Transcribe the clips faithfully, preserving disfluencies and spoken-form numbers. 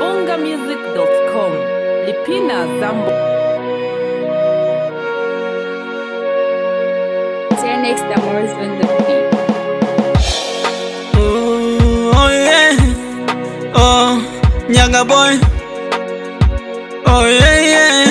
mbonga music dot com. Lipina Zambo. Next, the more is on the beat. Oh, oh yeah, oh, Nyaga boy, oh yeah, yeah.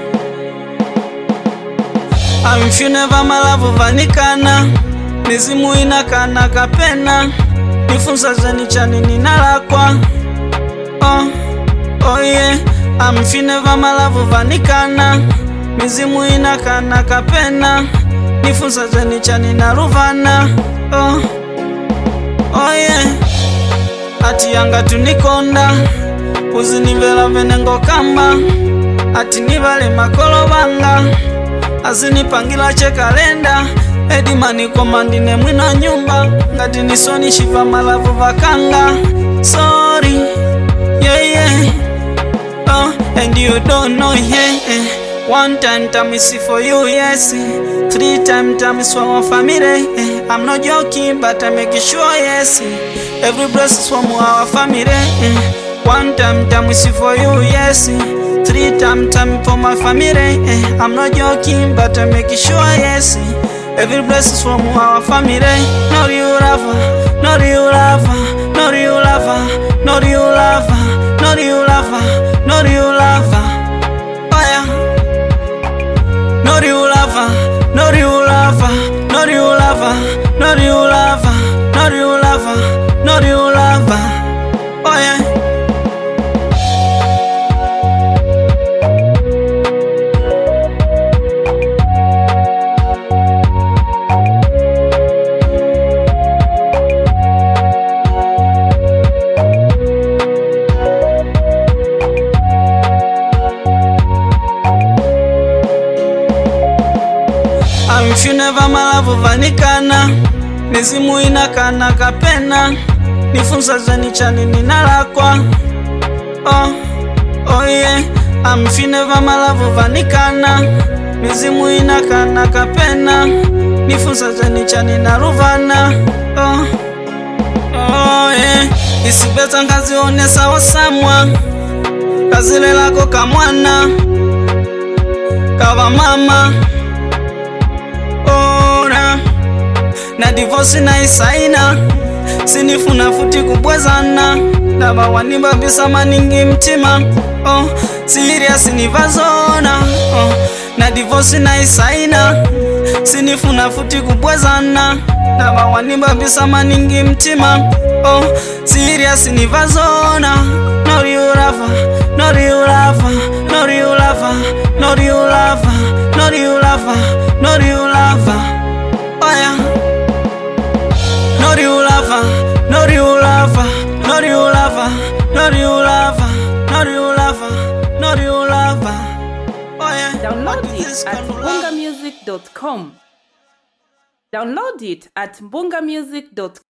I'm few never my love vanikana, mizimu inakana kapena, nifunza zeni chani ninalakwa. Oh, oh yeah, I'm few never my love vanikana, mizimu inakana kapena, nifunza zeni chani naruvana. Oh, oh yeah, ati yanga tunikonda, uzinivela venengo kamba, ati nivale makolo banga, azinipangila che kalenda, edimani kwa mandine mwina nyumba, ngati nisoni shiva malavu vakanga. Sorry, yeah yeah, oh, and you don't know, yeah, yeah. One time time is for you, yes. Three time time is for our family. I'm not joking, but I make sure, yes. Every blessing is from our family. One time time is for you, yes. Three time time for my family. I'm not joking, but I make sure, yes. Every blessing is from our family. Not you lover, not you lover, not you lover, not you lover, not you lover, not you lover. Oh yeah. No real lover, no real lover, no real lover, no real lover, no real lover, no real lover. Oh yeah. If you never my love vanikana, mizimu inakana kapena, nifunza zeni chani ninalakwa. Oh, oh yeah, I'm if you never my love vanikana, mizimu inakana kapena, nifunza zeni chani naruvana. Oh, oh yeah, isibeta ngazi one sawa samwa, kazile lako kamwana, kawa mama. Na divorce na isaina, sinifuna futi kubwezana, naba wanimba bisa maningi mtima. Oh, serious nivazona. Oh, na divorce na isaina, sinifuna futi kubwezana, naba wanimba bisa maningi mtima. Oh, serious nivazona. No real lover, no real lover, no real lover, no real lover, no real lover, no real lover. Oh yeah. No real lover, no real lover, no real lover, no real lover, no real lover, no real lover. Oh yeah. Download it at mbonga music dot com. Download it at mbonga music dot com.